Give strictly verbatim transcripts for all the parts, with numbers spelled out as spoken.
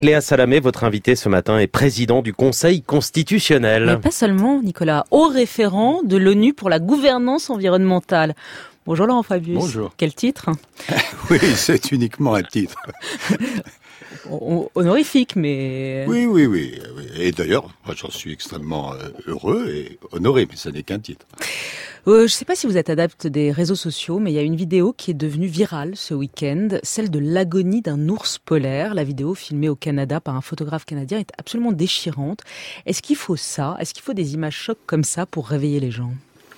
Léa Salamé, votre invité ce matin, est président du Conseil constitutionnel. Mais pas seulement, Nicolas, haut référent de l'ONU pour la gouvernance environnementale. Bonjour Laurent Fabius. Bonjour. Quel titre? Oui, c'est uniquement un titre. Honorifique, mais... Oui, oui, oui. Et d'ailleurs, moi j'en suis extrêmement heureux et honoré, mais ça n'est qu'un titre. Euh, je ne sais pas si vous êtes adepte des réseaux sociaux, mais il y a une vidéo qui est devenue virale ce week-end, celle de l'agonie d'un ours polaire. La vidéo filmée au Canada par un photographe canadien est absolument déchirante. Est-ce qu'il faut ça? Est-ce qu'il faut des images chocs comme ça pour réveiller les gens?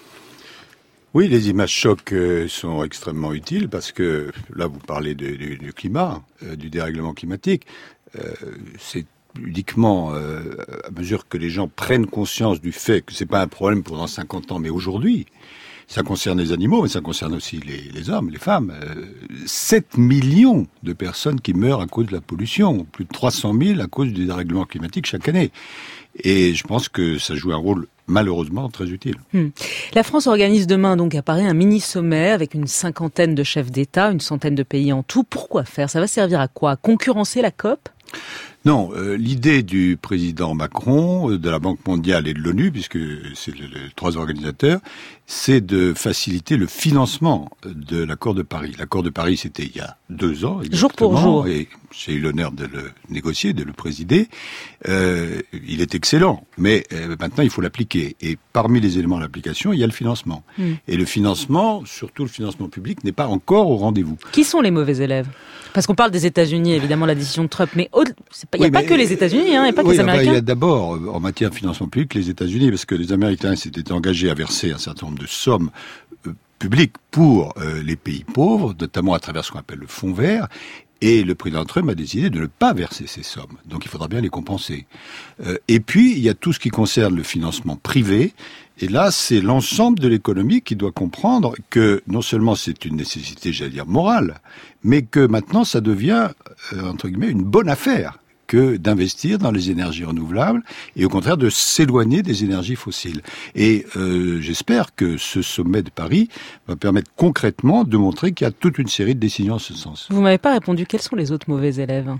Oui, les images chocs sont extrêmement utiles parce que là, vous parlez de, du, du climat, euh, du dérèglement climatique. Euh, c'est uniquement euh, à mesure que les gens prennent conscience du fait que c'est pas un problème pour dans cinquante ans, mais aujourd'hui. Ça concerne les animaux, mais ça concerne aussi les, les hommes, les femmes. Euh, sept millions de personnes qui meurent à cause de la pollution, plus de trois cent mille à cause du dérèglement climatique chaque année. Et je pense que ça joue un rôle malheureusement très utile. Hmm. La France organise demain donc à Paris un mini-sommet avec une cinquantaine de chefs d'État, une centaine de pays en tout. Pourquoi faire? Ça va servir à quoi? À concurrencer la COP? Non, euh, l'idée du président Macron, euh, de la Banque mondiale et de l'ONU, puisque c'est les trois organisateurs, c'est de faciliter le financement de l'accord de Paris. L'accord de Paris, c'était il y a deux ans, exactement, jour pour jour. Et j'ai eu l'honneur de le négocier, de le présider. Euh, il est excellent, mais euh, maintenant il faut l'appliquer. Et parmi les éléments d'application, il y a le financement. Mmh. Et le financement, surtout le financement public, n'est pas encore au rendez-vous. Qui sont les mauvais élèves? Parce qu'on parle des États-Unis, évidemment, la décision de Trump, mais il n'y a oui, pas mais, que les États-Unis, hein, il n'y a pas oui, que les Américains. Il y a d'abord, en matière de financement public, les États-Unis, parce que les Américains s'étaient engagés à verser un certain nombre de sommes euh, publiques pour euh, les pays pauvres, notamment à travers ce qu'on appelle le fonds vert. Et le président Trump a décidé de ne pas verser ces sommes. Donc il faudra bien les compenser. Euh, et puis, il y a tout ce qui concerne le financement privé. Et là, c'est l'ensemble de l'économie qui doit comprendre que non seulement c'est une nécessité, j'allais dire, morale, mais que maintenant, ça devient, euh, entre guillemets, une bonne affaire que d'investir dans les énergies renouvelables et au contraire de s'éloigner des énergies fossiles. Et euh, j'espère que ce sommet de Paris va permettre concrètement de montrer qu'il y a toute une série de décisions en ce sens. Vous m'avez pas répondu, quels sont les autres mauvais élèves?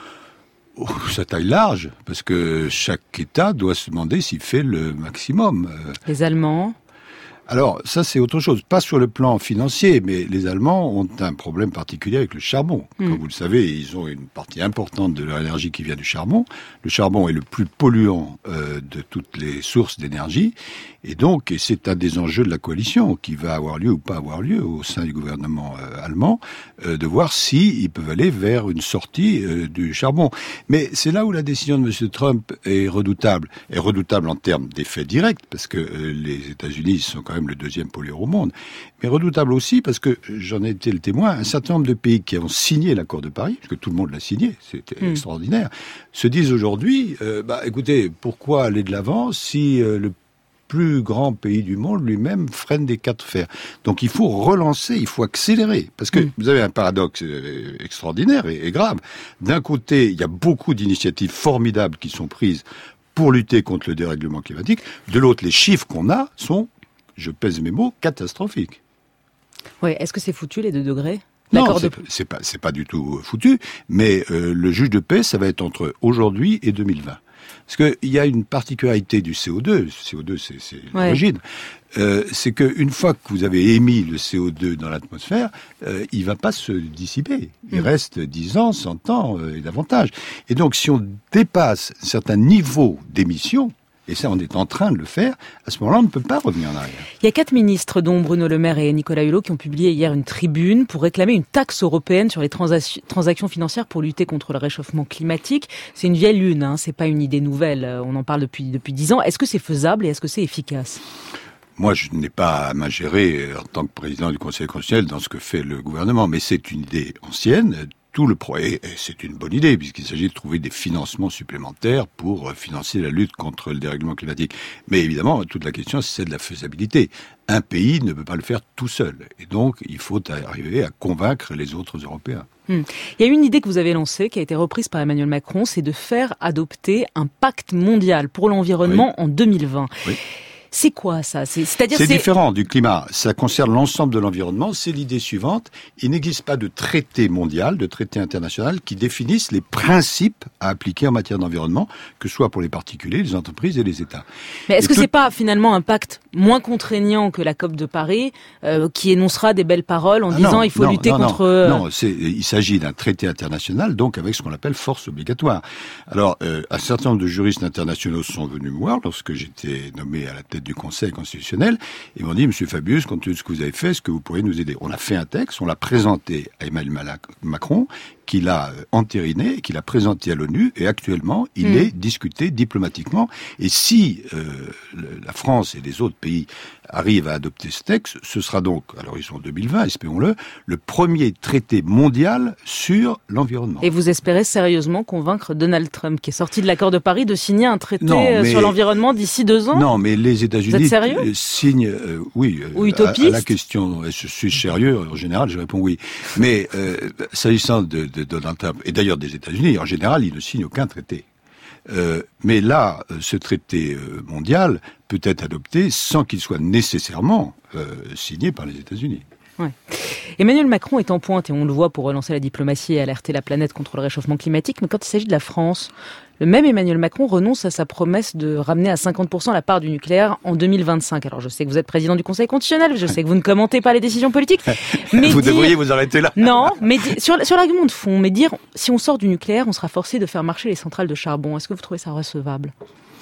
Oh, ça taille large, parce que chaque État doit se demander s'il fait le maximum. Les Allemands? Alors, ça, c'est autre chose. Pas sur le plan financier, mais les Allemands ont un problème particulier avec le charbon. Mmh. Comme vous le savez, ils ont une partie importante de leur énergie qui vient du charbon. Le charbon est le plus polluant euh, de toutes les sources d'énergie. Et donc, et c'est un des enjeux de la coalition qui va avoir lieu ou pas avoir lieu au sein du gouvernement euh, allemand, euh, de voir s'ils peuvent aller vers une sortie euh, du charbon. Mais c'est là où la décision de M. Trump est redoutable. Est redoutable en termes d'effets directs, parce que euh, les États-Unis sont quand même le deuxième pollueur au monde. Mais redoutable aussi parce que, j'en ai été le témoin, un certain nombre de pays qui ont signé l'accord de Paris, parce que tout le monde l'a signé, c'était mmh. extraordinaire, se disent aujourd'hui, euh, bah écoutez, pourquoi aller de l'avant si euh, le plus grand pays du monde lui-même freine des quatre fers. Donc il faut relancer, il faut accélérer. Parce que mmh. vous avez un paradoxe extraordinaire et, et grave. D'un côté, il y a beaucoup d'initiatives formidables qui sont prises pour lutter contre le dérèglement climatique. De l'autre, les chiffres qu'on a sont, je pèse mes mots, catastrophiques. Oui, est-ce que c'est foutu les deux degrés? Non, c'est, de... c'est pas, c'est pas du tout foutu. Mais euh, le juge de paix, ça va être entre aujourd'hui et deux mille vingt. Parce qu'il y a une particularité du C O deux, le C O deux c'est, c'est ouais. l'origine, euh, c'est qu'une fois que vous avez émis le C O deux dans l'atmosphère, euh, il ne va pas se dissiper. Il mmh. reste dix ans, cent ans euh, et davantage. Et donc si on dépasse un certain niveau d'émission, et ça, on est en train de le faire. À ce moment-là, on ne peut pas revenir en arrière. Il y a quatre ministres, dont Bruno Le Maire et Nicolas Hulot, qui ont publié hier une tribune pour réclamer une taxe européenne sur les transa- transactions financières pour lutter contre le réchauffement climatique. C'est une vieille lune, hein, c'est pas une idée nouvelle. On en parle depuis depuis dix ans. Est-ce que c'est faisable et est-ce que c'est efficace ? Moi, je n'ai pas à m'ingérer en tant que président du Conseil constitutionnel dans ce que fait le gouvernement, mais c'est une idée ancienne. Tout le projet, et c'est une bonne idée, puisqu'il s'agit de trouver des financements supplémentaires pour financer la lutte contre le dérèglement climatique. Mais évidemment, toute la question, c'est de la faisabilité. Un pays ne peut pas le faire tout seul. Et donc, il faut arriver à convaincre les autres Européens. Hum. Il y a une idée que vous avez lancée, qui a été reprise par Emmanuel Macron, c'est de faire adopter un pacte mondial pour l'environnement oui. en deux mille vingt. Oui. C'est quoi ça? C'est, c'est-à-dire c'est, c'est différent du climat. Ça concerne l'ensemble de l'environnement. C'est l'idée suivante. Il n'existe pas de traité mondial, de traité international qui définisse les principes à appliquer en matière d'environnement, que ce soit pour les particuliers, les entreprises et les États. Mais est-ce et que tout... c'est pas finalement un pacte moins contraignant que la COP de Paris, euh, qui énoncera des belles paroles en ah disant non, il faut non, lutter non, contre... Non, non c'est, il s'agit d'un traité international, donc avec ce qu'on appelle force obligatoire. Alors, euh, un certain nombre de juristes internationaux sont venus me voir lorsque j'étais nommé à la tête du Conseil constitutionnel. Ils m'ont dit, Monsieur Fabius, compte tenu de ce que vous avez fait, est-ce que vous pourriez nous aider? On a fait un texte, on l'a présenté à Emmanuel Macron, qui l'a entériné, qui l'a présenté à l'ONU, et actuellement, il mmh. est discuté diplomatiquement. Et si euh, la France et les autres pays arrivent à adopter ce texte, ce sera donc, à l'horizon deux mille vingt, espérons-le, le premier traité mondial sur l'environnement. Et vous espérez sérieusement convaincre Donald Trump, qui est sorti de l'accord de Paris, de signer un traité non, mais... sur l'environnement d'ici deux ans? Non, mais les États-Unis signent, euh, oui, Ou utopiste? À, à la question, je suis sérieux, en général, je réponds oui. Mais euh, s'agissant de, de Donald Trump, et d'ailleurs des États-Unis, en général, ils ne signent aucun traité. Euh, mais là, ce traité mondial peut être adopté sans qu'il soit nécessairement euh, signé par les États-Unis. Ouais. Emmanuel Macron est en pointe, et on le voit, pour relancer la diplomatie et alerter la planète contre le réchauffement climatique. Mais quand il s'agit de la France, le même Emmanuel Macron renonce à sa promesse de ramener à cinquante pour cent la part du nucléaire en deux mille vingt-cinq. Alors je sais que vous êtes président du Conseil constitutionnel, je sais que vous ne commentez pas les décisions politiques. Mais vous dire... devriez vous arrêter là. Non, mais di... sur, sur l'argument de fond, mais dire si on sort du nucléaire, on sera forcé de faire marcher les centrales de charbon. Est-ce que vous trouvez ça recevable ?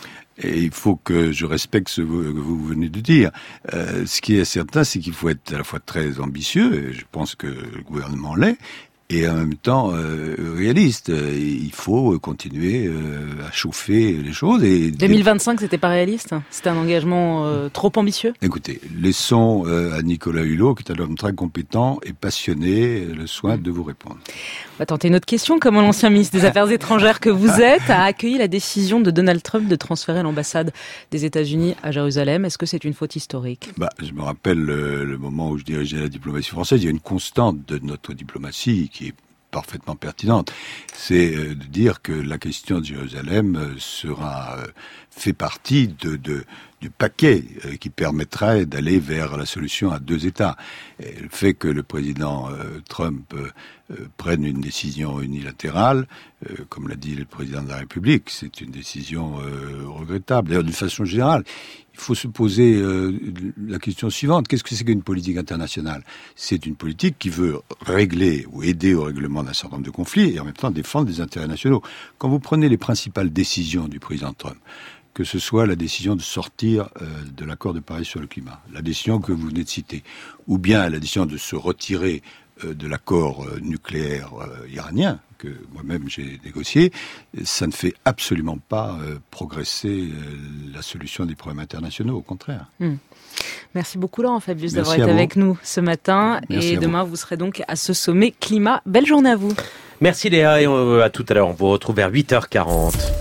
Et il faut que je respecte ce que vous venez de dire. Euh, ce qui est certain, c'est qu'il faut être à la fois très ambitieux, et je pense que le gouvernement l'est, et en même temps euh, réaliste. Il faut continuer euh, à chauffer les choses. Et deux mille vingt-cinq, c'était pas réaliste? C'était un engagement euh, trop ambitieux? Écoutez, laissons euh, à Nicolas Hulot, qui est un homme très compétent et passionné, le soin de vous répondre. On va tenter une autre question. Comment l'ancien ministre des Affaires étrangères que vous êtes a accueilli la décision de Donald Trump de transférer l'ambassade des États-Unis à Jérusalem? Est-ce que c'est une faute historique? Bah, je me rappelle le, le moment où je dirigeais la diplomatie française. Il y a une constante de notre diplomatie qui est parfaitement pertinente, c'est de dire que la question de Jérusalem sera fait partie de, de du paquet qui permettrait d'aller vers la solution à deux États. Et le fait que le président Trump prenne une décision unilatérale, comme l'a dit le président de la République, c'est une décision regrettable. D'ailleurs, d'une façon générale, il faut se poser euh, la question suivante. Qu'est-ce que c'est qu'une politique internationale? C'est une politique qui veut régler ou aider au règlement d'un certain nombre de conflits et en même temps défendre des intérêts nationaux. Quand vous prenez les principales décisions du président Trump, que ce soit la décision de sortir euh, de l'accord de Paris sur le climat, la décision que vous venez de citer, ou bien la décision de se retirer euh, de l'accord euh, nucléaire euh, iranien, que moi-même j'ai négocié, ça ne fait absolument pas euh, progresser euh, la solution des problèmes internationaux, au contraire. Mmh. Merci beaucoup Laurent Fabius d'avoir été avec nous ce matin. Merci et demain vous. vous serez donc à ce sommet climat. Belle journée à vous. Merci Léa et à tout à l'heure. On vous retrouve vers huit heures quarante.